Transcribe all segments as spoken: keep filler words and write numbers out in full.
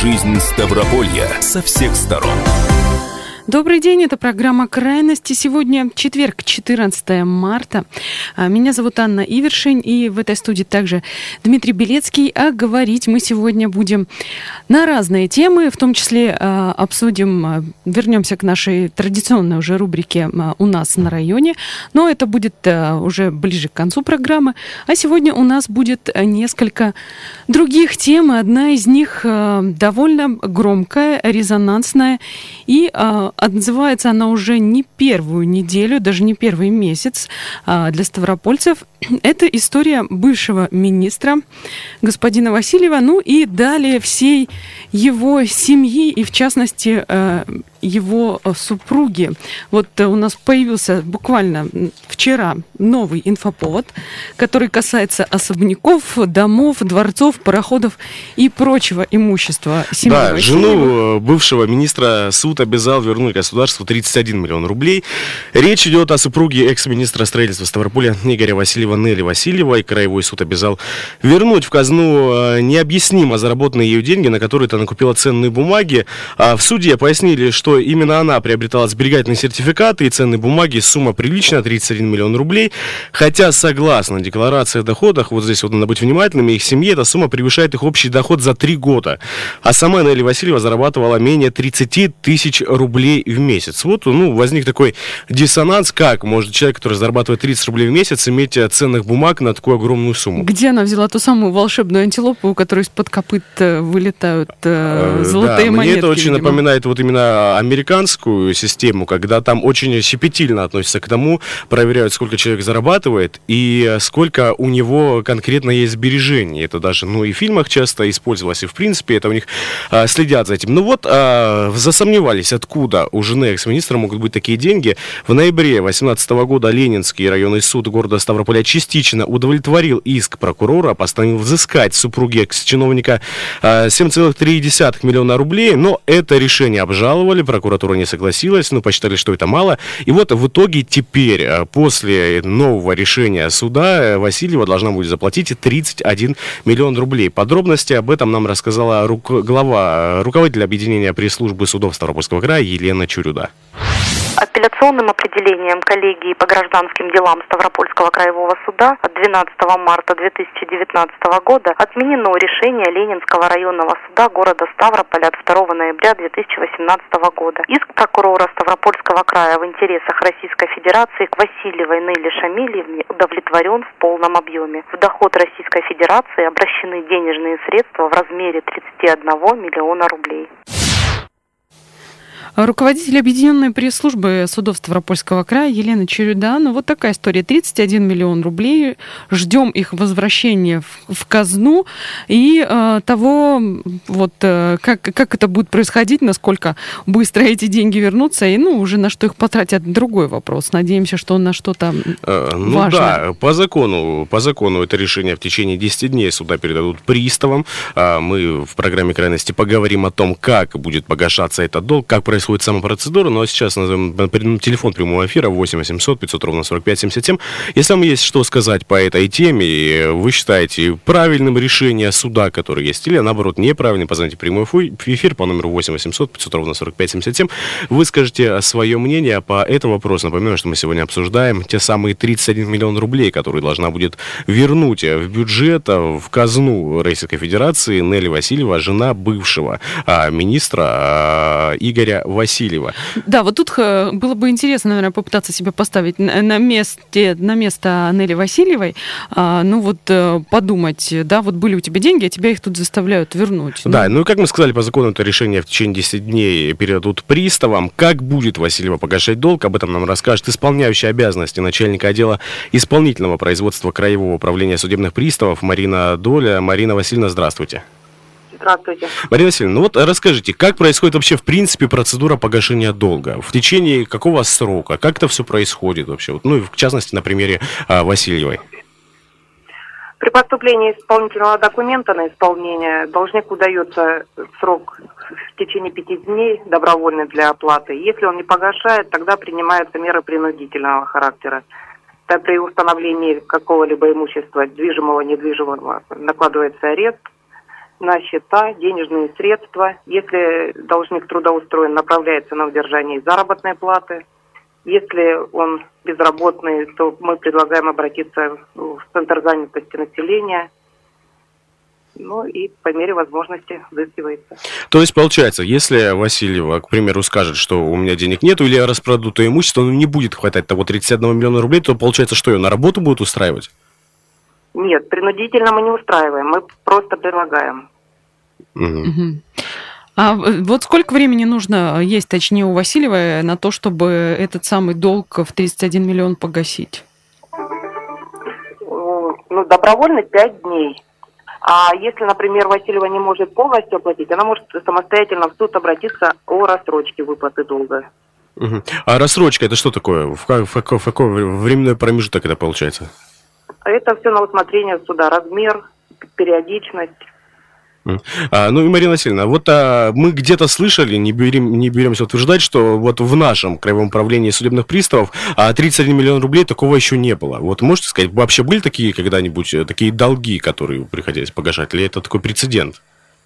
жизнь Ставрополья со всех сторон. Добрый день, это программа «Крайности». Сегодня четверг, четырнадцатое марта. Меня зовут Анна Ивершин, и в этой студии также Дмитрий Белецкий. А говорить мы сегодня будем на разные темы, в том числе обсудим, вернемся к нашей традиционной уже рубрике «У нас на районе», но это будет уже ближе к концу программы. А сегодня у нас будет несколько других тем, и одна из них довольно громкая, резонансная, и отзывается она уже не первую неделю, даже не первый месяц для ставропольцев. Это история бывшего министра господина Васильева, ну и далее всей его семьи, и в частности его супруги. Вот у нас появился буквально вчера новый инфоповод, который касается особняков, домов, дворцов, пароходов и прочего имущества семьи Да, Васильева. Жену бывшего министра суд обязал вернуть государству тридцать один миллион рублей. Речь идет о супруге экс-министра строительства Ставрополя Игоря Васильева Нелли Васильевой. Краевой суд обязал вернуть в казну необъяснимо заработанные ею деньги, на которые она накупила ценные бумаги. В суде пояснили, что именно она приобретала сберегательные сертификаты и ценные бумаги. Сумма приличная, тридцать один миллион рублей. Хотя, согласно декларации о доходах, вот здесь вот надо быть внимательными, их семье эта сумма превышает их общий доход за три года. А сама Нелли Васильева зарабатывала менее тридцать тысяч рублей в месяц. Вот, ну, возник такой диссонанс, как может человек, который зарабатывает тридцать рублей в месяц, иметь ценных бумаг на такую огромную сумму. Где она взяла ту самую волшебную антилопу, у которой из-под копыт вылетают э, золотые да, монетки? Мне это очень видимо. напоминает вот именно американскую систему, когда там очень щепетильно относятся к тому, проверяют, сколько человек зарабатывает и сколько у него конкретно есть сбережений. Это даже, ну, и в фильмах часто использовалось, и в принципе это у них а, следят за этим. Ну вот, а, засомневались, откуда у жены экс-министра могут быть такие деньги. В ноябре две тысячи восемнадцатого года Ленинский районный суд города Ставрополя частично удовлетворил иск прокурора, постановил взыскать с супруги экс-чиновника семь целых три десятых миллиона рублей, но это решение обжаловали, прокуратура не согласилась, ну, посчитали, что это мало. И вот в итоге теперь, после нового решения суда, Васильева должна будет заплатить тридцать один миллион рублей. Подробности об этом нам рассказала рук... глава, руководитель объединения пресс-службы судов Ставропольского края Елена Чурюда. Апелляционным определением коллегии по гражданским делам Ставропольского краевого суда от двенадцатого марта две тысячи девятнадцатого года отменено решение Ленинского районного суда города Ставрополя от второго ноября две тысячи восемнадцатого года. Иск прокурора Ставропольского края в интересах Российской Федерации к Васильевой Нелли Шамильевне удовлетворен в полном объеме. В доход Российской Федерации обращены денежные средства в размере тридцать один миллион рублей. Руководитель объединенной пресс-службы судов Ставропольского края Елена Чурюда. Ну, вот такая история. тридцать один миллион рублей. Ждем их возвращения в, в казну. И э, того, вот, э, как, как это будет происходить, насколько быстро эти деньги вернутся, и, ну, уже на что их потратят, другой вопрос. Надеемся, что на что-то э, ну, важное. Да, по закону, по закону это решение в течение десяти дней суда передадут приставам. Мы в программе «Крайности» поговорим о том, как будет погашаться этот долг, как происходит сама процедура, ну а сейчас назовем телефон прямого эфира восемь восемьсот пятьсот ровно сорок пять семьдесят семь. Если вам есть что сказать по этой теме, и вы считаете правильным решение суда, которое есть, или наоборот неправильным, позвоните в прямой эфир по номеру восемь восемьсот пятьсот ровно сорок пять семьдесят семь. Вы скажете свое мнение по этому вопросу. Напоминаю, что мы сегодня обсуждаем те самые тридцать один миллион рублей, которые должна будет вернуть в бюджет, в казну Российской Федерации Нелли Васильева, жена бывшего а, министра а, Игоря Васильева. Да, вот тут было бы интересно, наверное, попытаться себя поставить на месте, на место Нелли Васильевой. А, ну вот подумать, да, вот были у тебя деньги, а тебя их тут заставляют вернуть. Да, ну, ну и как мы сказали, по закону это решение в течение десяти дней передадут приставам. Как будет Васильева погашать долг, об этом нам расскажет исполняющий обязанности начальника отдела исполнительного производства Краевого управления судебных приставов Марина Доля. Марина Васильевна, здравствуйте. Здравствуйте. Марина Васильевна, ну вот расскажите, как происходит вообще в принципе процедура погашения долга? В течение какого срока? Как это все происходит вообще? Вот, ну, в частности, на примере а, Васильевой. При поступлении исполнительного документа на исполнение должнику дается срок в течение пяти дней добровольный для оплаты. Если он не погашает, тогда принимаются меры принудительного характера. Так, при установлении какого-либо имущества, движимого, недвижимого, накладывается арест. на счета денежные средства. Если должник трудоустроен, направляется на удержание заработной платы. Если он безработный, то мы предлагаем обратиться в Центр занятости населения. Ну и по мере возможности взыскивается. То есть, получается, если Васильева, к примеру, скажет, что у меня денег нету, или я распроду то имущество, но не будет хватать того тридцать один миллиона рублей, то получается, что ее на работу будут устраивать? Нет, принудительно мы не устраиваем, мы просто предлагаем. Угу. Угу. А вот сколько времени нужно есть, точнее, у Васильевой на то, чтобы этот самый долг в тридцать один миллион погасить? Ну, добровольно пять дней. А если, например, Васильева не может полностью оплатить, она может самостоятельно в суд обратиться о рассрочке выплаты долга. Угу. А рассрочка это что такое? В, как, в, какой, в какой временной промежуток это получается? Это все на усмотрение суда. Размер, периодичность. А, ну и Марина Васильевна, вот а, мы где-то слышали, не, берем, не беремся утверждать, что вот в нашем краевом управлении судебных приставов а, тридцать один миллион рублей такого еще не было. Вот можете сказать, вообще были такие когда-нибудь такие долги, которые приходилось погашать, или это такой прецедент?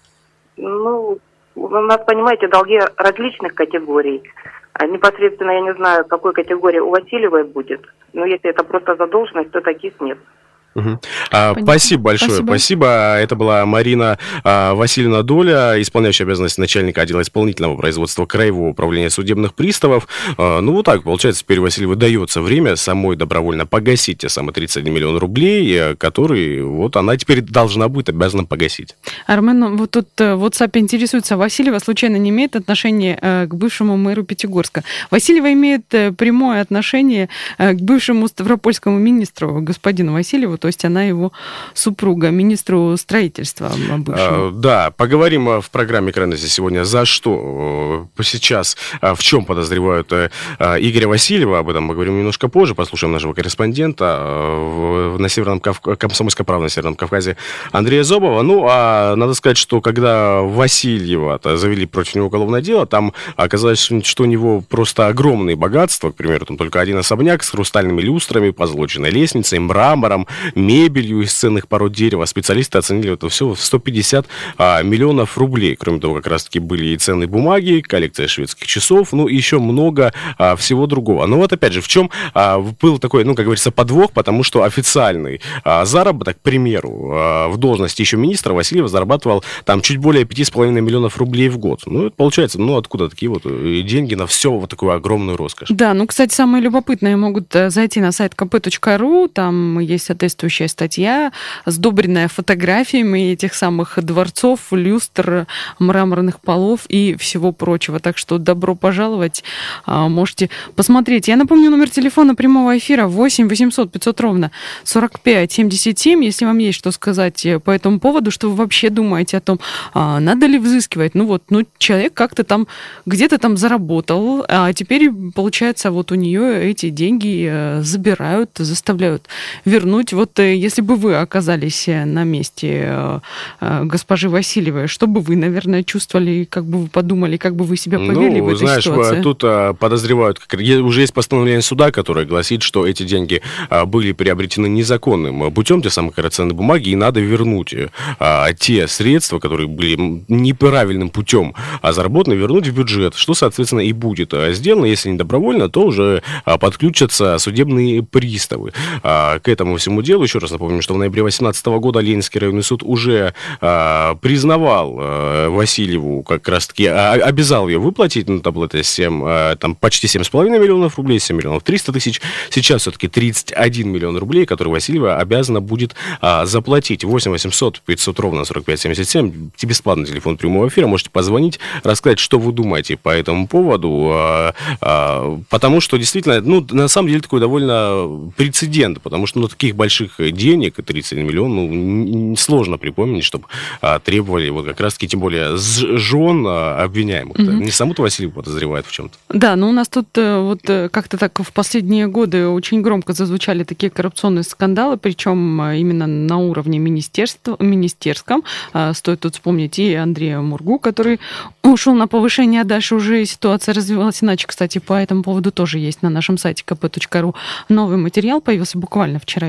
Ну, у нас, понимаете, долги различных категорий. А непосредственно я не знаю, какой категории у Васильевой будет, но если это просто задолженность, то таких нет. Угу. А, спасибо большое. Спасибо. спасибо. Это была Марина а, Васильевна Доля, исполняющая обязанности начальника отдела исполнительного производства Краевого управления судебных приставов. А, ну вот так, получается, теперь Васильевой дается время самой добровольно погасить те самые тридцать один миллион рублей, которые вот она теперь должна будет обязана погасить. Армен, вот тут в WhatsApp интересуется, Васильева случайно не имеет отношения к бывшему мэру Пятигорска? Васильева имеет прямое отношение к бывшему ставропольскому министру, господину Васильеву, то есть она его супруга, министру строительства бывшему. А, да, поговорим в программе «Крайности» сегодня, за что сейчас, в чем подозревают Игоря Васильева. Об этом мы говорим немножко позже. Послушаем нашего корреспондента на Северном Кавказе, «Комсомольской правды» на Северном Кавказе Андрея Зобова. Ну, а надо сказать, что когда Васильева завели против него уголовное дело, там оказалось, что у него просто огромные богатства. К примеру, там только один особняк с хрустальными люстрами, позолоченной лестницей, мрамором, мебелью из ценных пород дерева. Специалисты оценили это все в сто пятьдесят а, миллионов рублей. Кроме того, как раз-таки были и ценные бумаги, коллекция шведских часов, ну и еще много а, всего другого. Но вот опять же, в чем а, был такой, ну, как говорится, подвох, потому что официальный а, заработок, к примеру, а, в должности еще министра Васильева зарабатывал там чуть более пять с половиной миллионов рублей в год. Ну, это получается, ну, откуда такие вот деньги на все вот такую огромную роскошь? Да, ну, кстати, самые любопытные могут зайти на сайт ка пэ точка ру, там есть соответствующая статья, сдобренная фотографиями этих самых дворцов, люстр, мраморных полов и всего прочего. Так что добро пожаловать, можете посмотреть. Я напомню, номер телефона прямого эфира восемь восемьсот пятьсот ровно сорок пять семьдесят семь. Если вам есть что сказать по этому поводу, что вы вообще думаете о том, надо ли взыскивать. Ну вот, ну человек как-то там, где-то там заработал, а теперь, получается, вот у нее эти деньги забирают, заставляют вернуть. Вот если бы вы оказались на месте госпожи Васильевой, что бы вы, наверное, чувствовали, как бы вы подумали, как бы вы себя повели ну, в этой знаешь, ситуации? Тут а, подозревают, как, уже есть постановление суда, которое гласит, что эти деньги а, были приобретены незаконным путем, те самые ценные бумаги, и надо вернуть а, те средства, которые были неправильным путем а заработаны, вернуть в бюджет, что, соответственно, и будет сделано. Если не добровольно, то уже а, подключатся судебные приставы а, к этому всему делу. Еще раз напомню, что в ноябре две тысячи восемнадцатого года Ленинский районный суд уже а, признавал а, Васильеву, как раз-таки а, обязал ее выплатить, ну, там было это семь, а, там почти семь с половиной миллионов рублей, семь миллионов триста тысяч. Сейчас все-таки тридцать один миллион рублей, которые Васильева обязана будет а, заплатить. восемь восемьсот пятьсот ровно сорок пять семьдесят семь. Бесплатный телефон прямого эфира. Можете позвонить, рассказать, что вы думаете по этому поводу. А, а, потому что действительно, ну, на самом деле такой довольно прецедент, потому что, ну, таких больших денег, тридцать один миллион, ну, сложно припомнить, чтобы а, требовали вот как раз-таки, тем более, с жен а, обвиняемых. Mm-hmm. Не саму-то Васильеву подозревают в чем-то. Да, ну у нас тут вот как-то так в последние годы очень громко зазвучали такие коррупционные скандалы, причем именно на уровне министерства, министерском. Стоит тут вспомнить и Андрея Мургу, который ушел на повышение, а дальше уже ситуация развивалась иначе. Кстати, по этому поводу тоже есть на нашем сайте ка пэ точка ру новый материал, появился буквально вчера вечером.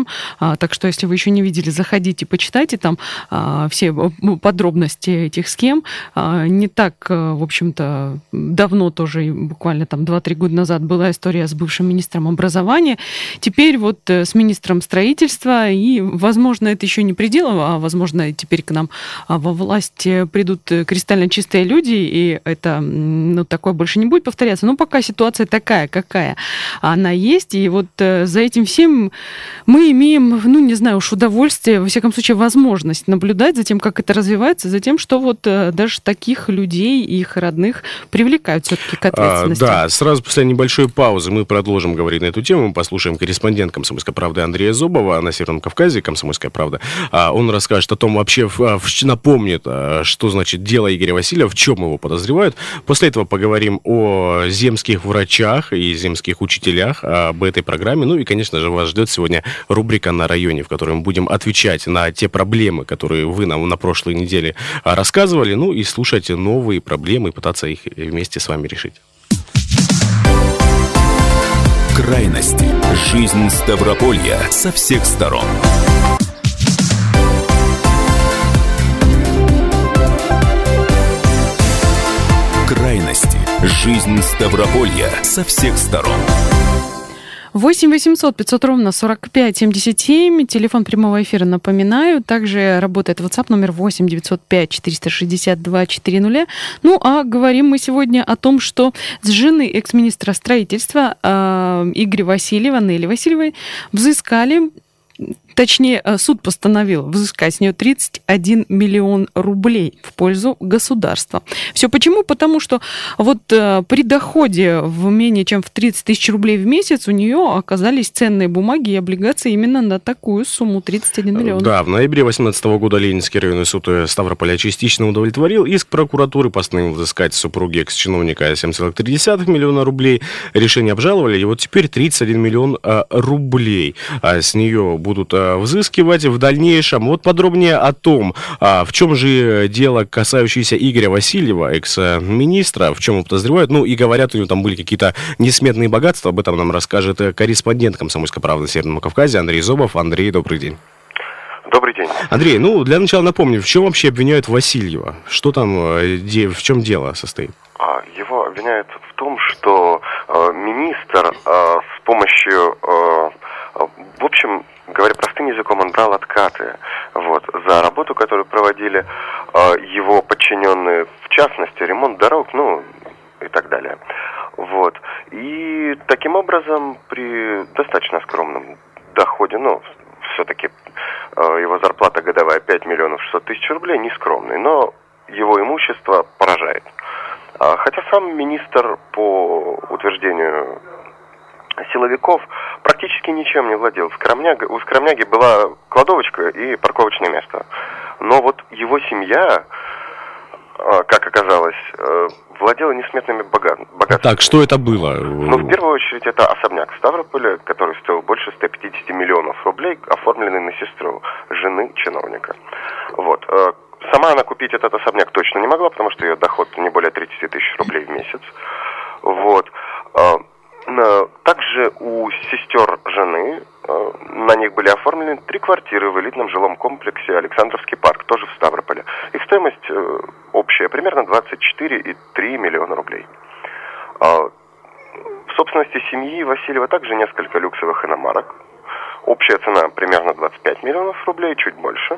Телеграм. Так что, если вы еще не видели, заходите, почитайте там все подробности этих схем. Не так, в общем-то, давно тоже, буквально там два-три года назад была история с бывшим министром образования. Теперь вот с министром строительства. И, возможно, это еще не предел, а, возможно, теперь к нам во власть придут кристально чистые люди, и это, ну, такое больше не будет повторяться. Но пока ситуация такая, какая она есть. И вот за этим всем мы имеем, ну, не знаю уж, удовольствие, во всяком случае, возможность наблюдать за тем, как это развивается, за тем, что вот даже таких людей и их родных привлекают все-таки к ответственности. А, да, сразу после небольшой паузы мы продолжим говорить на эту тему. Мы послушаем корреспондент «Комсомольской правды» Андрея Зобова на Северном Кавказе, «Комсомольская правда». Он расскажет о том, вообще напомнит, что значит дело Игоря Васильева, в чем его подозревают. После этого поговорим о земских врачах и земских учителях, об этой программе. Ну и, конечно же, вас ждет сегодня рубрика «На районе», в которой мы будем отвечать на те проблемы, которые вы нам на прошлой неделе рассказывали, ну и слушать новые проблемы и пытаться их вместе с вами решить. Крайности. Жизнь Ставрополья со всех сторон. Крайности. Жизнь Ставрополья со всех сторон. восемь восемьсот пятьсот ровно сорок пять семьдесят семь. Телефон прямого эфира, напоминаю. Также работает WhatsApp номер восемь девятьсот пять четыреста шестьдесят два четыреста. Ну, а говорим мы сегодня о том, что с жены экс-министра строительства э, Игоря Васильева, Нелли Васильевой, взыскали, точнее, суд постановил взыскать с нее тридцать один миллион рублей в пользу государства. Все почему? Потому что вот э, при доходе в менее чем в тридцать тысяч рублей в месяц у нее оказались ценные бумаги и облигации именно на такую сумму, тридцать один миллион. Да, в ноябре две тысячи восемнадцатого года Ленинский районный суд Ставрополя частично удовлетворил иск прокуратуры, постановил взыскать супруги экс-чиновника семь целых три десятых миллиона рублей. Решение обжаловали, и вот теперь тридцать один миллион э, рублей а с нее будут э, взыскивать в дальнейшем. Вот подробнее о том, в чем же дело, касающееся Игоря Васильева, экс-министра, в чем его подозревают. Ну, и говорят, у него там были какие-то несметные богатства. Об этом нам расскажет корреспондент «Комсомольской правды» на Северном Кавказе Андрей Зобов. Андрей, добрый день. Добрый день. Андрей, ну, для начала напомню, в чем вообще обвиняют Васильева? Что там, в чем дело состоит? Его обвиняют в том, что министр с помощью, в общем, говоря простым языком, он брал откаты вот, за работу, которую проводили э, его подчиненные, в частности, ремонт дорог, ну, и так далее. Вот. И таким образом, при достаточно скромном доходе, ну, все-таки э, его зарплата годовая пять миллионов шестьсот тысяч рублей, не скромный, но его имущество поражает. А, хотя сам министр, по утверждению силовиков, практически ничем не владел. Скромняга, у Скромняги была кладовочка и парковочное место. Но вот его семья, как оказалось, владела несметными богатствами. Так, что это было? Ну, в первую очередь, это особняк в Ставрополе, который стоил больше ста пятидесяти миллионов рублей, оформленный на сестру жены чиновника. Вот. Сама она купить этот особняк точно не могла, потому что ее доход не более тридцати тысяч рублей в месяц. Вот. Также у сестер жены на них были оформлены три квартиры в элитном жилом комплексе «Александровский парк», тоже в Ставрополе. Их стоимость общая примерно двадцать четыре и три миллиона рублей. В собственности семьи Васильева также несколько люксовых иномарок. Общая цена примерно двадцать пять миллионов рублей, чуть больше.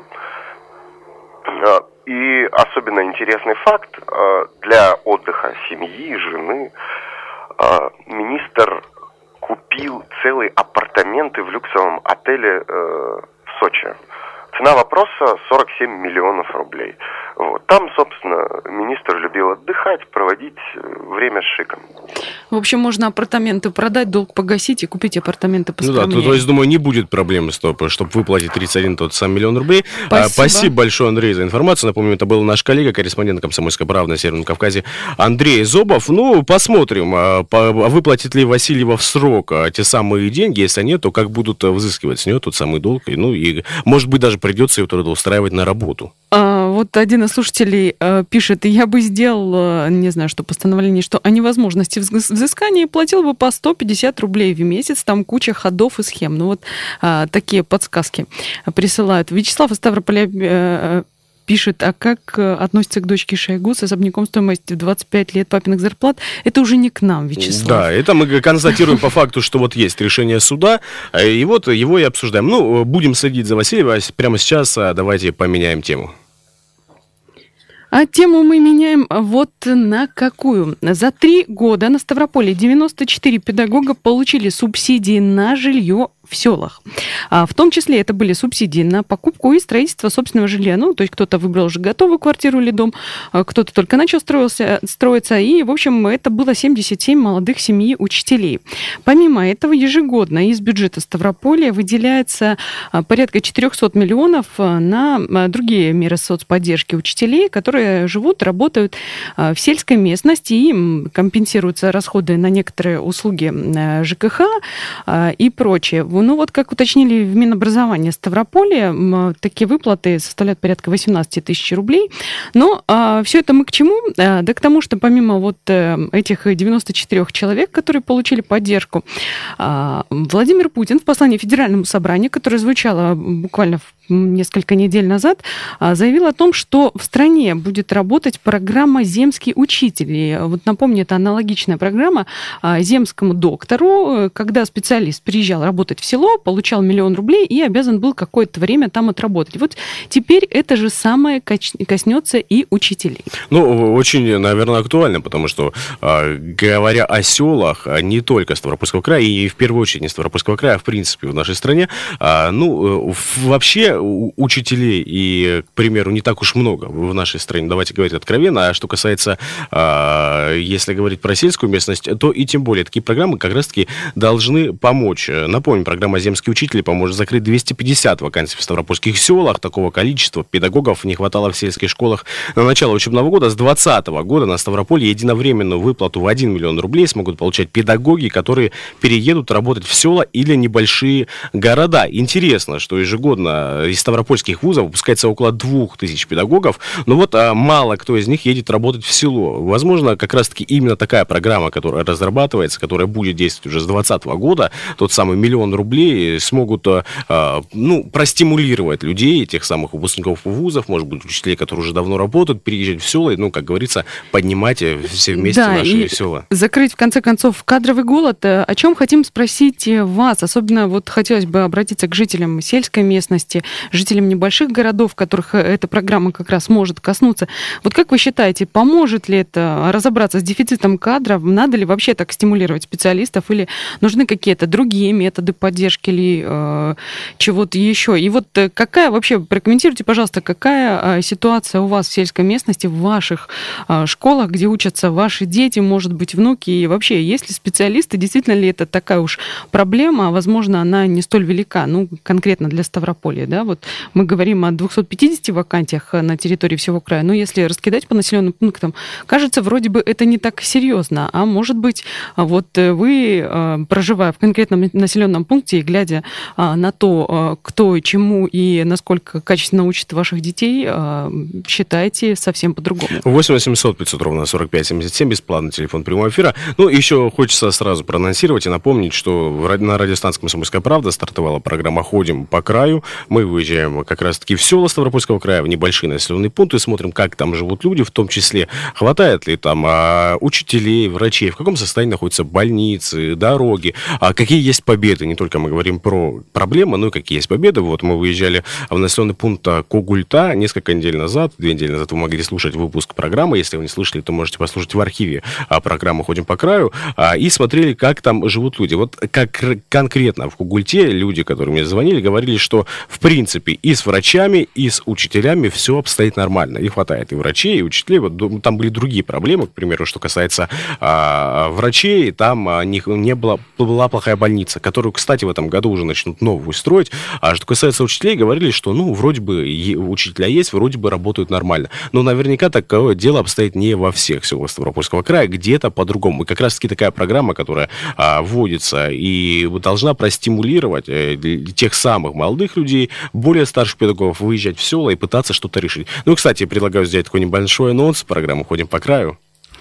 И особенно интересный факт, для отдыха семьи, жены, министр купил целые апартаменты в люксовом отеле э, в Сочи. Цена вопроса сорок семь миллионов рублей. Вот. Там, собственно, министр любил отдыхать, проводить время с шиком. В общем, можно апартаменты продать, долг погасить и купить апартаменты поскромнее. Ну да, то, то есть, думаю, не будет проблемы, чтобы, чтобы выплатить тридцать один тот самый миллион рублей. Спасибо. Спасибо большое, Андрей, за информацию. Напомню, это был наш коллега, корреспондент «Комсомольской правды» на Северном Кавказе Андрей Зобов. Ну, посмотрим, выплатит ли Васильева в срок те самые деньги. Если нет, то как будут взыскивать с нее тот самый долг. Ну и, может быть, даже придется ее трудоустраивать на работу. А, вот один из из слушателей э, пишет, я бы сделал, э, не знаю, что постановление, что о невозможности взыскания платил бы по сто пятьдесят рублей в месяц, там куча ходов и схем. Ну вот э, такие подсказки присылают. Вячеслав из Ставрополя э, пишет, а как относится к дочке Шойгу с особняком стоимостью в двадцать пять лет папиных зарплат? Это уже не к нам, Вячеслав. Да, это мы констатируем по факту, что вот есть решение суда, и вот его и обсуждаем. Ну, будем следить за Васильева. Прямо сейчас давайте поменяем тему. А тему мы меняем вот на какую. За три года на Ставрополе девяносто четыре педагога получили субсидии на жилье в селах. А в том числе это были субсидии на покупку и строительство собственного жилья. Ну, то есть кто-то выбрал уже готовую квартиру или дом, кто-то только начал строился, строиться. И, в общем, это было семьдесят семь молодых семей учителей. Помимо этого, ежегодно из бюджета Ставрополя выделяется порядка четыреста миллионов на другие меры соцподдержки учителей, которые живут, работают в сельской местности, и им компенсируются расходы на некоторые услуги ЖКХ и прочее. Ну вот, как уточнили в Минобразовании Ставрополя, такие выплаты составляют порядка восемнадцать тысяч рублей. Но а, все это мы к чему? А, да к тому, что помимо вот этих девяноста четырёх человек, которые получили поддержку, а, Владимир Путин в послании Федеральному собранию, которое звучало буквально несколько недель назад, заявил о том, что в стране будет работать программа «Земский учитель». И вот напомню, это аналогичная программа земскому доктору, когда специалист приезжал работать в село, получал миллион рублей и обязан был какое-то время там отработать. Вот теперь это же самое коснется и учителей. Ну, очень, наверное, актуально, потому что, говоря о селах, не только Ставропольского края, и в первую очередь не Ставропольского края, а в принципе в нашей стране, ну, вообще учителей, и, к примеру, не так уж много в нашей стране, давайте говорить откровенно. А что касается, если говорить про сельскую местность, то и тем более такие программы как раз-таки должны помочь. Напомню, программа «Земские учители» поможет закрыть двести пятьдесят вакансий в ставропольских селах. Такого количества педагогов не хватало в сельских школах на начало учебного года. С двадцатого года на Ставрополье единовременную выплату в один миллион рублей смогут получать педагоги, которые переедут работать в села или небольшие города. Интересно, что ежегодно из ставропольских вузов выпускается около двух тысяч педагогов, но вот а, мало кто из них едет работать в село. Возможно, как раз-таки именно такая программа, которая разрабатывается, которая будет действовать уже с двадцатого года, тот самый миллион рублей, смогут а, ну, простимулировать людей, тех самых выпускников вузов, может быть, учителей, которые уже давно работают, переезжать в села и, ну, как говорится, поднимать все вместе да, наши села. Закрыть, в конце концов, кадровый голод. О чем хотим спросить вас? Особенно вот хотелось бы обратиться к жителям сельской местности, жителям небольших городов, которых эта программа как раз может коснуться. Вот как вы считаете, поможет ли это разобраться с дефицитом кадров? Надо ли вообще так стимулировать специалистов? Или нужны какие-то другие методы поддержки или э, чего-то еще? И вот какая вообще, прокомментируйте, пожалуйста, какая э, ситуация у вас в сельской местности, в ваших э, школах, где учатся ваши дети, может быть, внуки? И вообще, есть ли специалисты? Действительно ли это такая уж проблема? Возможно, она не столь велика, ну, конкретно для Ставрополья, да? Вот мы говорим о двухстах пятидесяти вакансиях на территории всего края, но если раскидать по населенным пунктам, кажется, вроде бы это не так серьезно, а может быть, вот вы, проживая в конкретном населенном пункте и глядя на то, кто чему и насколько качественно учит ваших детей, считаете совсем по-другому. восемь восемьсот пятьсот ровно сорок пять семьдесят семь, бесплатный телефон прямого эфира. Ну, еще хочется сразу проанонсировать и напомнить, что на радиостанции «Комсомольская правда» стартовала программа «Ходим по краю». Мы выезжаем как раз-таки в села Ставропольского края, в небольшие населенные пункты, смотрим, как там живут люди, в том числе, хватает ли там а, учителей, врачей, в каком состоянии находятся больницы, дороги, а какие есть победы. Не только мы говорим про проблемы, но и какие есть победы. Вот мы выезжали в населенный пункт Когульта несколько недель назад, две недели назад вы могли слушать выпуск программы. Если вы не слышали, то можете послушать в архиве программы «Ходим по краю», а, и смотрели, как там живут люди. Вот как конкретно в Когульте люди, которые мне звонили, говорили, что в принципе и с врачами, и с учителями все обстоит нормально. И хватает и врачей, и учителей. Вот там были другие проблемы, к примеру, что касается а, врачей. Там а, не, не было, была плохая больница, которую, кстати, в этом году уже начнут новую строить. А что касается учителей, говорили, что, ну, вроде бы учителя есть, вроде бы работают нормально. Но наверняка такое дело обстоит не во всех селах Ставропольского края, где-то по-другому. И как раз-таки такая программа, которая а, вводится и должна простимулировать э, тех самых молодых людей, более старших педагогов, выезжать в села и пытаться что-то решить. Ну, и, кстати, предлагаю сделать такой небольшой анонс программы «Ходим по краю».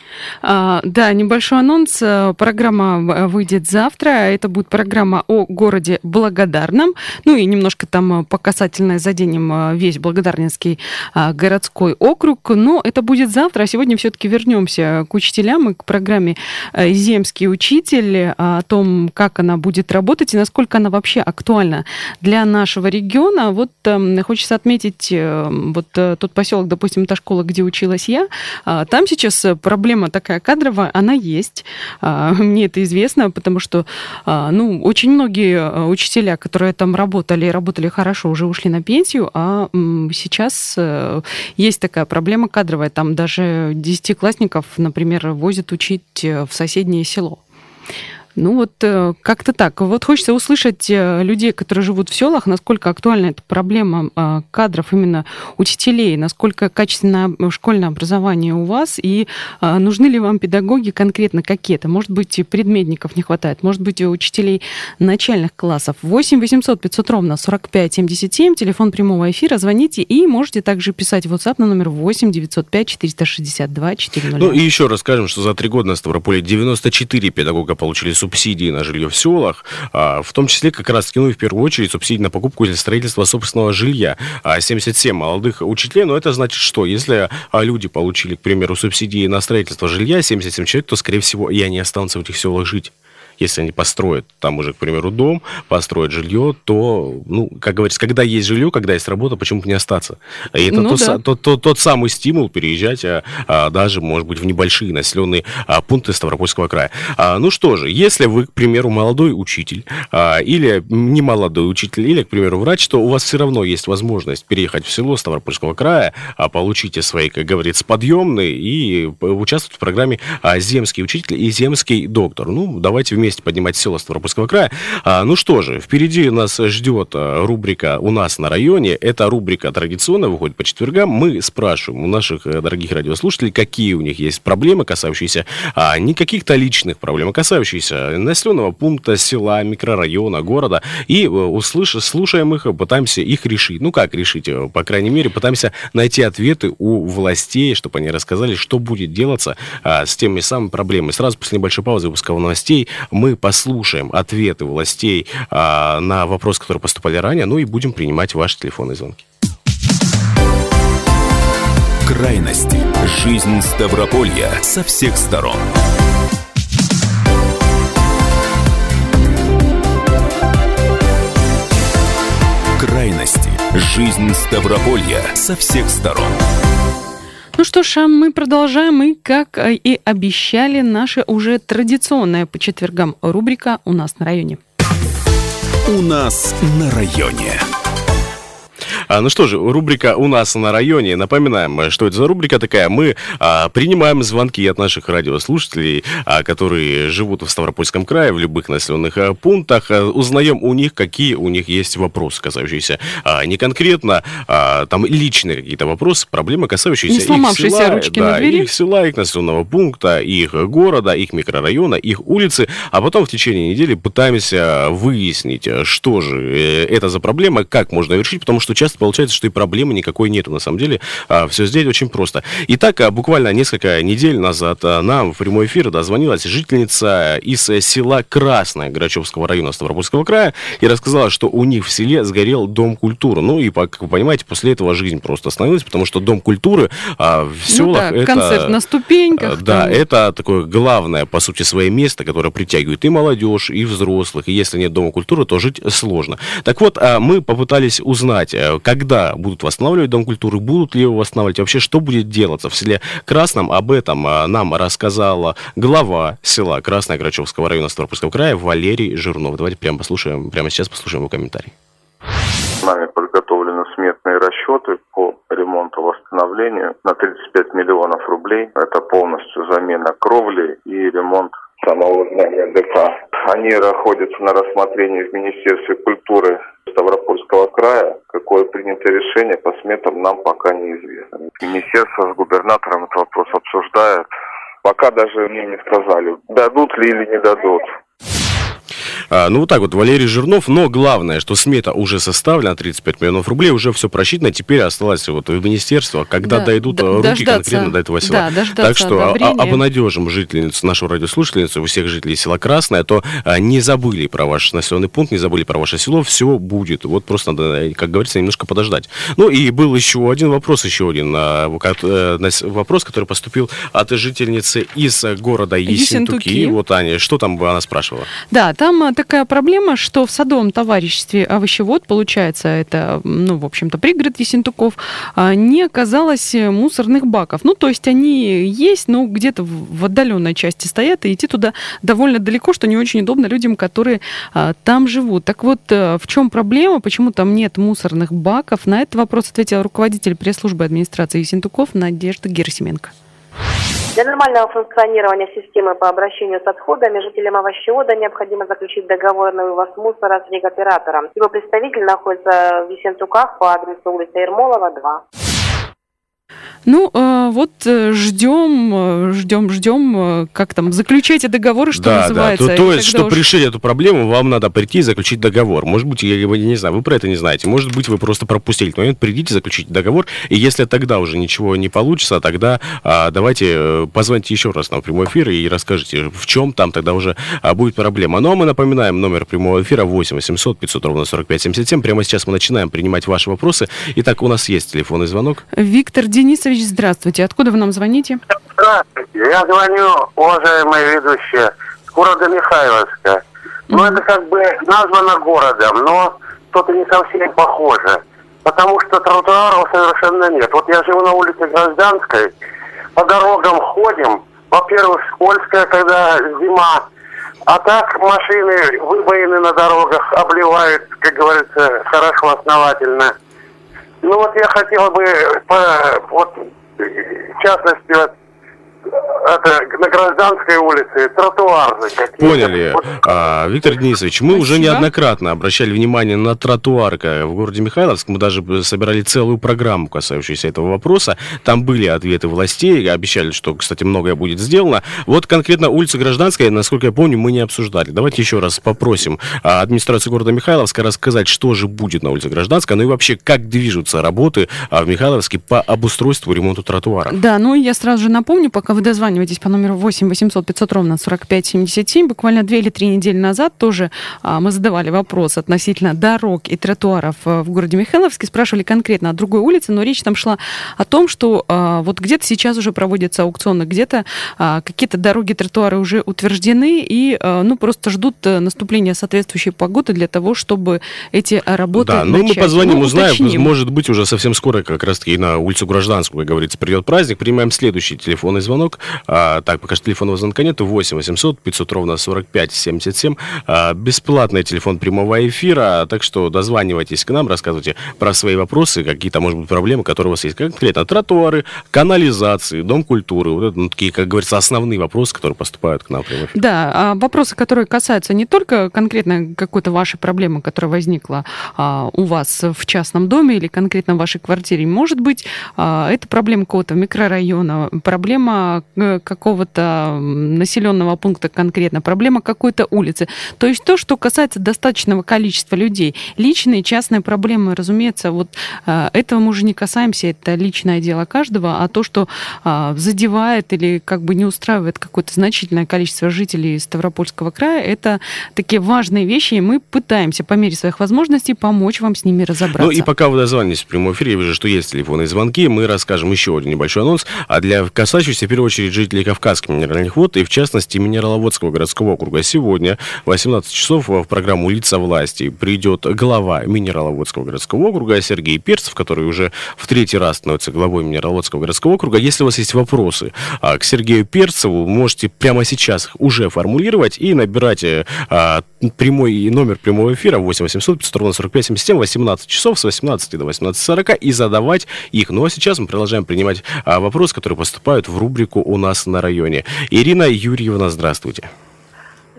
А, да, небольшой анонс. Программа выйдет завтра. Это будет программа о городе Благодарном. Ну и немножко там по касательной заденем весь Благодарнинский а, городской округ. Но это будет завтра. А сегодня все-таки вернемся к учителям и к программе «Земский учитель», о том, как она будет работать и насколько она вообще актуальна для нашего региона. Вот а, хочется отметить вот тот поселок, допустим, та школа, где училась я. А, там сейчас проблема такая кадровая, она есть. Мне это известно, потому что, ну, очень многие учителя, которые там работали, работали хорошо, уже ушли на пенсию, а сейчас есть такая проблема кадровая. Там даже десятиклассников, например, возят учить в соседнее село. Ну вот как-то так. Вот хочется услышать людей, которые живут в селах, насколько актуальна эта проблема кадров именно учителей, насколько качественное школьное образование у вас, и нужны ли вам педагоги конкретно какие-то. Может быть, предметников не хватает, может быть, учителей начальных классов. восемь восемьсот пятьсот ровно сорок пять семьдесят семь, телефон прямого эфира, звоните, и можете также писать в WhatsApp на номер восемь девятьсот пять четыреста шестьдесят два четыреста. Ну и еще раз скажем, что за три года на Ставрополе девяносто четыре педагога получили субсидии на жилье в селах, в том числе как раз, ну и в первую очередь, субсидии на покупку или строительство собственного жилья. семьдесят семь молодых учителей, но это значит что? Если люди получили, к примеру, субсидии на строительство жилья, семьдесят семь человек, то, скорее всего, и они останутся в этих селах жить. Если они построят там уже, к примеру, дом, построят жилье, то, ну, как говорится, когда есть жилье, когда есть работа, почему бы не остаться? И это ну, тот, да. тот, тот, тот самый стимул переезжать а, а, даже, может быть, в небольшие населенные а, пункты Ставропольского края. А, ну что же, если вы, к примеру, молодой учитель, а, или не молодой учитель, или, к примеру, врач, то у вас все равно есть возможность переехать в село Ставропольского края, а, получите свои, как говорится, подъемные и участвовать в программе а, «Земский учитель» и «Земский доктор». Ну, давайте вместе вместе поднимать села Ставропольского края. А, ну что же, впереди нас ждет рубрика «У нас на районе». Эта рубрика традиционно выходит по четвергам. Мы спрашиваем у наших дорогих радиослушателей, какие у них есть проблемы, касающиеся а, не каких-то личных проблем, а касающиеся населенного пункта, села, микрорайона, города. И услыш... слушаем их, пытаемся их решить. Ну как решить? По крайней мере, пытаемся найти ответы у властей, чтобы они рассказали, что будет делаться а, с теми самыми проблемами. Сразу после небольшой паузы выпуска новостей мы послушаем ответы властей а, на вопросы, которые поступали ранее, ну и будем принимать ваши телефонные звонки. Крайности. Жизнь Ставрополья со всех сторон. Крайности. Жизнь Ставрополья со всех сторон. Ну что ж, мы продолжаем, и, как и обещали, наша уже традиционная по четвергам рубрика «У нас на районе». У нас на районе. А, ну что же, рубрика «У нас на районе». Напоминаем, что это за рубрика такая. Мы а, принимаем звонки от наших радиослушателей, а, которые живут в Ставропольском крае, в любых населенных а, пунктах. А, узнаем у них, какие у них есть вопросы, касающиеся а, не конкретно, а, там личные какие-то вопросы, проблемы, касающиеся их села, ручки да, на двери. их села, их населенного пункта, их города, их микрорайона, их улицы. А потом в течение недели пытаемся выяснить, что же это за проблема, как можно ее решить, потому что часто получается, что и проблемы никакой нету. На самом деле, а, все здесь очень просто. Итак, а, буквально несколько недель назад а, нам в прямой эфир дозвонилась жительница из села Красное Грачевского района Ставропольского края и рассказала, что у них в селе сгорел дом культуры. Ну и, как вы понимаете, после этого жизнь просто остановилась, потому что дом культуры а, в селах... Ну да, это, концерт на ступеньках. Да, там. Это такое главное, по сути, свое место, которое притягивает и молодежь, и взрослых. И если нет дома культуры, то жить сложно. Так вот, а, мы попытались узнать, когда будут восстанавливать Дом культуры, будут ли его восстанавливать, вообще что будет делаться в селе Красном. Об этом нам рассказала глава села Красное Грачевского района Ставропольского края Валерий Жирнов. Давайте прямо послушаем, прямо сейчас послушаем его комментарий. Нами подготовлены сметные расчеты по ремонту, восстановлению на тридцать пять миллионов рублей. Это полностью замена кровли и ремонт самого здания ДК. Они находятся на рассмотрении в Министерстве культуры Ставропольского края. Какое принято решение по сметам, нам пока неизвестно. Министерство с губернатором этот вопрос обсуждает. Пока даже мне не сказали, дадут ли или не дадут. А, ну, вот так вот, Валерий Жирнов. Но главное, что смета уже составлена, тридцать пять миллионов рублей, уже все просчитано. Теперь осталось вот в министерство, когда да, дойдут д- руки дождаться, конкретно до этого села. Да, так что а, обнадежим жительницу, нашу радиослушательницу, у всех жителей села Красное, то а, не забыли про ваш населенный пункт, не забыли про ваше село, все будет. Вот просто надо, как говорится, немножко подождать. Ну, и был еще один вопрос, еще один а, вопрос, который поступил от жительницы из города Ессентуки. Ессентуки. Вот, Аня, что там она спрашивала? Да, там такая проблема, что в садовом товариществе «Овощевод», получается, это, ну, в общем-то, пригород Ессентуков, не оказалось мусорных баков. Ну, то есть они есть, но где-то в отдаленной части стоят, и идти туда довольно далеко, что не очень удобно людям, которые а, там живут. Так вот, в чем проблема, почему там нет мусорных баков? На этот вопрос ответил руководитель пресс-службы администрации Ессентуков Надежда Герасименко. Для нормального функционирования системы по обращению с отходами жителям овощевода необходимо заключить договор на вывоз мусора с регоператором. Его представитель находится в Ессентуках по адресу улица Ермолова, два. Ну, вот ждем, ждем, ждем, как там, заключайте договоры, что да, называется. Да, то, то есть, чтобы уж... решить эту проблему, вам надо прийти и заключить договор. Может быть, я, я не знаю, вы про это не знаете. Может быть, вы просто пропустили этот момент, придите, заключите договор, и если тогда уже ничего не получится, тогда а, давайте позвоните еще раз на прямой эфир и расскажите, в чем там тогда уже а, будет проблема. Ну, а мы напоминаем номер прямого эфира восемь восемьсот пятьсот ровно сорок пять семьдесят семь. Прямо сейчас мы начинаем принимать ваши вопросы. Итак, у нас есть телефонный звонок. Виктор Денисович, здравствуйте. Откуда вы нам звоните? Здравствуйте. Я звоню, уважаемые ведущие, с города Михайловска. Mm-hmm. Ну, это как бы названо городом, но что-то не совсем похоже. Потому что тротуаров совершенно нет. Вот я живу на улице Гражданской, по дорогам ходим. Во-первых, скользкая, когда зима. А так машины, выбоины на дорогах обливают, как говорится, хорошо, основательно. Ну вот я хотел бы, по, вот, в частности, вот, это, на Гражданской улице, тротуары какие-то. Поняли. А, Виктор Денисович, мы Спасибо. уже неоднократно обращали внимание на тротуары в городе Михайловск. Мы даже собирали целую программу, касающуюся этого вопроса. Там были ответы властей, обещали, что, кстати, многое будет сделано. Вот конкретно улица Гражданская, насколько я помню, мы не обсуждали. Давайте еще раз попросим администрацию города Михайловска рассказать, что же будет на улице Гражданской, ну и вообще, как движутся работы в Михайловске по обустройству и ремонту тротуара. Да, ну я сразу же напомню, пока вы дозваниваетесь по номеру восемь восемьсот пятьсот ровно сорок пять семьдесят семь. Буквально две или три недели назад тоже а, мы задавали вопрос относительно дорог и тротуаров а, в городе Михайловске. Спрашивали конкретно о другой улице, но речь там шла о том, что а, вот где-то сейчас уже проводятся аукционы, где-то а, какие-то дороги, тротуары уже утверждены и а, ну, просто ждут наступления соответствующей погоды для того, чтобы эти работы да, начать. Ну, мы позвоним, ну, узнаем. уточним. Может быть, уже совсем скоро как раз-таки на улицу Гражданскую, как говорится, придет праздник. Принимаем следующий телефонный звонок. А, так, пока что телефонного звонка нет. восемь восемьсот пятьсот ровно сорок пять семьдесят семь. А, бесплатный телефон прямого эфира. Так что дозванивайтесь к нам, рассказывайте про свои вопросы, какие-то, может быть, проблемы, которые у вас есть. Конкретно тротуары, канализации, дом культуры. Вот это, ну, такие, как говорится, основные вопросы, которые поступают к нам в прямой эфир. Да, а вопросы, которые касаются не только конкретно какой-то вашей проблемы, которая возникла а, у вас в частном доме или конкретно в вашей квартире. Может быть, а, это проблема какого-то микрорайона, проблема какого-то населенного пункта конкретно, проблема какой-то улицы. То есть то, что касается достаточного количества людей. Личные, частные проблемы, разумеется, вот а, этого мы уже не касаемся, это личное дело каждого, а то, что а, задевает или как бы не устраивает какое-то значительное количество жителей Ставропольского края, это такие важные вещи, и мы пытаемся по мере своих возможностей помочь вам с ними разобраться. Ну и пока вы дозвонитесь в прямой эфире, я вижу, что есть телефонные звонки, мы расскажем еще один небольшой анонс, а для касающихся, в первую очередь, жителей Кавказских минеральных вод и, в частности, Минераловодского городского округа. Сегодня в восемнадцать часов в программу «Лица власти» придет глава Минераловодского городского округа Сергей Перцев, который уже в третий раз становится главой Минераловодского городского округа. Если у вас есть вопросы а, к Сергею Перцеву, можете прямо сейчас уже формулировать и набирать а, прямой номер прямого эфира восемь восемьсот пятьсот ровно сорок пять семьдесят семь, восемнадцать часов с восемнадцати до восемнадцати сорока и задавать их. Ну а сейчас мы продолжаем принимать а, вопросы, которые поступают в рубрику «У нас на районе». Ирина Юрьевна, здравствуйте.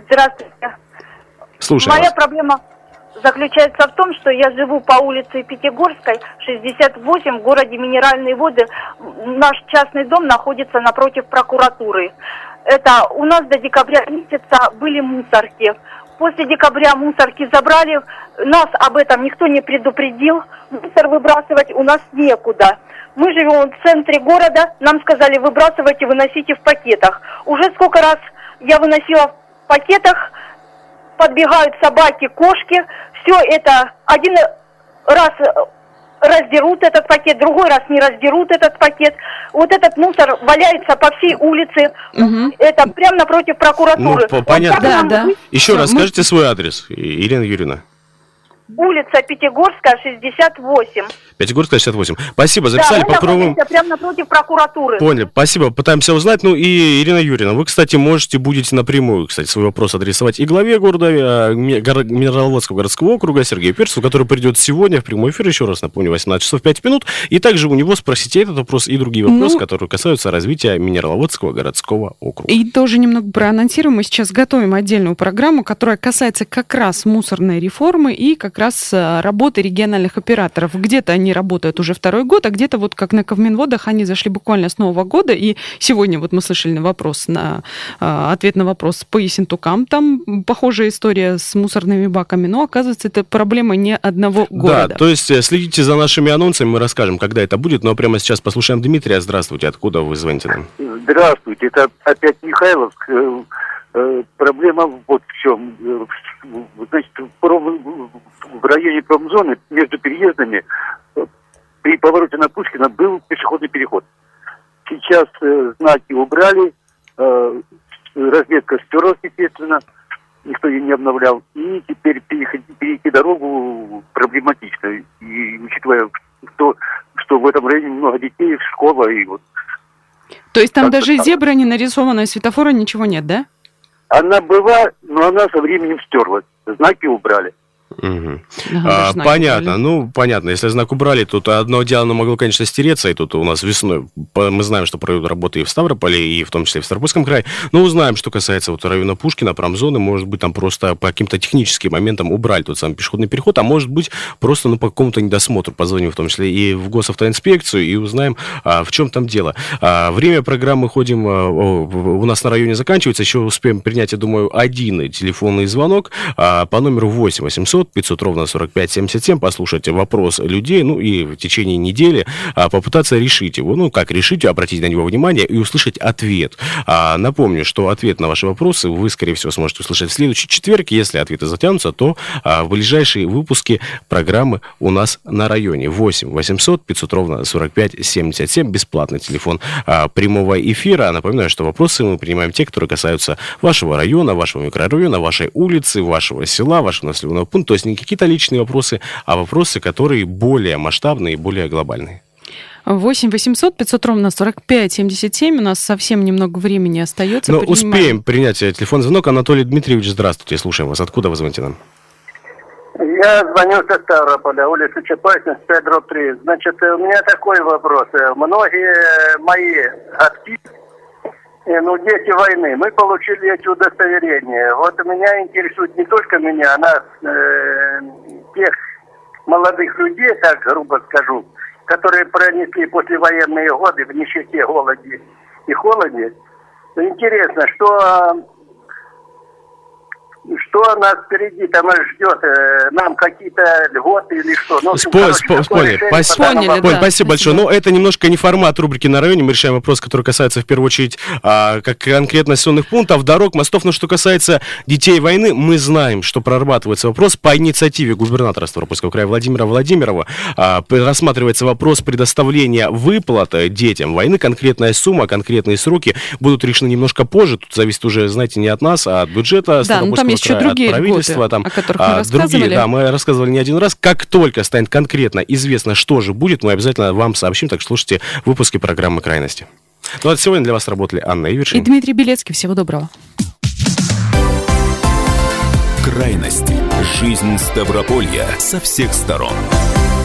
Здравствуйте. Слушаю Моя вас. проблема заключается в том, что я живу по улице Пятигорской, шестьдесят восемь, в городе Минеральные Воды. Наш частный дом находится напротив прокуратуры. Это у нас до декабря месяца были мусорки. После декабря мусорки забрали, нас об этом никто не предупредил. Мусор выбрасывать у нас некуда. Мы живем в центре города, нам сказали, выбрасывайте, выносите в пакетах. Уже сколько раз я выносила в пакетах, подбегают собаки, кошки, все это один раз раздерут этот пакет, другой раз не раздерут этот пакет. Вот этот мусор валяется по всей улице, угу. Это прямо напротив прокуратуры. Ну, понятно. Да, да. Еще Все, раз мы... скажите свой адрес, Ирина Юрьевна. Улица Пятигорская, шестьдесят восемь. Пятигорская, шестьдесят восемь. Спасибо, записали да, по кругу. Прямо напротив прокуратуры. Поняли, спасибо, пытаемся узнать. Ну и, Ирина Юрьевна, вы, кстати, можете, будете напрямую, кстати, свой вопрос адресовать и главе города, э, Минераловодского городского округа Сергею Перцеву, который придет сегодня в прямой эфир, еще раз напомню, восемнадцать часов пять минут, и также у него спросите этот вопрос и другие вопросы, ну, которые касаются развития Минераловодского городского округа. И тоже немного проанонсируем, мы сейчас готовим отдельную программу, которая касается как раз мусорной реформы и как раз работы работы региональных операторов. Где-то они работают уже второй год, а где-то вот как на Ковминводах они зашли буквально с Нового года. И сегодня вот мы слышали на вопрос, на э, ответ на вопрос по Ессентукам. Там похожая история с мусорными баками, но оказывается, это проблема не одного города. Да, то есть следите за нашими анонсами, мы расскажем, когда это будет. Но прямо сейчас послушаем Дмитрия. Здравствуйте, откуда вы звоните нам? Здравствуйте, это опять Михайловск. Проблема вот в чем. Значит, в районе промзоны между переездами при повороте на Пушкина был пешеходный переход. Сейчас э, знаки убрали, э, разметка стерлась, естественно, никто ее не обновлял. И теперь переходи, перейти дорогу проблематично. И учитывая, что, что в этом районе много детей, школа и вот. То есть там даже зебра не нарисована, светофора ничего нет, да? Она была, но она со временем стерлась. Знаки убрали. Угу. Ага, а, понятно, убрали. Ну, понятно, если знак убрали, тут одно дело, оно могло, конечно, стереться, и тут у нас весной, мы знаем, что проводят работы и в Ставрополе, и в том числе и в Ставропольском крае, но узнаем, что касается вот района Пушкина, промзоны, может быть, там просто по каким-то техническим моментам убрали тот самый пешеходный переход, а может быть, просто, ну, по какому-то недосмотру позвоним, в том числе и в госавтоинспекцию, и узнаем, а, в чем там дело. А, время программы «Ходим» а, у нас на районе заканчивается, еще успеем принять, я думаю, один телефонный звонок а, по номеру восемь восемьсот пятьсот ровно сорок пять семьдесят семь, послушать вопрос людей, ну и в течение недели а, попытаться решить его. Ну, как решить, обратить на него внимание и услышать ответ. А, напомню, что ответ на ваши вопросы вы, скорее всего, сможете услышать в следующий четверг. Если ответы затянутся, то а, в ближайшие выпуски программы у нас на районе. восемь восемьсот пятьсот ровно сорок пять семьдесят семь, бесплатный телефон а, прямого эфира. Напоминаю, что вопросы мы принимаем те, которые касаются вашего района, вашего микрорайона, вашей улицы, вашего села, вашего населенного пункта. То есть не какие-то личные вопросы, а вопросы, которые более масштабные и более глобальные. восемь восемьсот пятьсот ровно сорок пять семьдесят семь. У нас совсем немного времени остается. Но успеем принять телефонный звонок. Анатолий Дмитриевич, здравствуйте, слушаем вас. Откуда вы звоните нам? Я звоню со Ставрополя, улица Чапаевна, пять дробь три. Значит, у меня такой вопрос. Многие мои отцы, ну, дети войны, мы получили эти удостоверения. Вот меня интересует не только меня, а нас, э, тех молодых людей, так грубо скажу, которые пронесли послевоенные годы в нищете, голоде и холоде. Интересно, что... Что нас впереди там ждет? Нам какие-то льготы или что? Ну, Спо- короче, спо- поняли. Спасибо, поняли, Поль, да. спасибо большое. Но это немножко не формат рубрики «На районе». Мы решаем вопрос, который касается, в первую очередь, а, как конкретно населенных пунктов, дорог, мостов. Но что касается детей войны, мы знаем, что прорабатывается вопрос по инициативе губернатора Ставропольского края Владимира Владимирова. А, рассматривается вопрос предоставления выплаты детям войны. Конкретная сумма, конкретные сроки будут решены немножко позже. Тут зависит уже, знаете, не от нас, а от бюджета Ставропольского еще другие правительства, там, о которых мы а, рассказывали. Другие, да, мы рассказывали не один раз. Как только станет конкретно известно, что же будет, мы обязательно вам сообщим, так что слушайте выпуски программы «Крайности». Ну, а сегодня для вас работали Анна Ивершин и Дмитрий Белецкий. Всего доброго. Крайности. Жизнь Ставрополья со всех сторон.